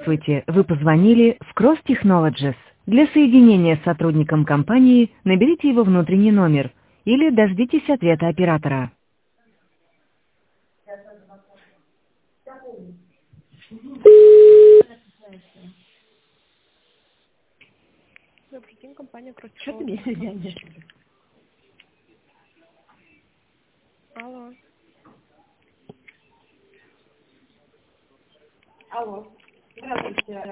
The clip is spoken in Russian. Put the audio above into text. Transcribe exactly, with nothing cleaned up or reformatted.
Здравствуйте, вы позвонили в Cross Technologies. Для соединения с сотрудником компании наберите его внутренний номер или дождитесь ответа оператора. Добрый день, компания Cross Что ты мне Technologies. звонишь? Алло. Алло. Здравствуйте.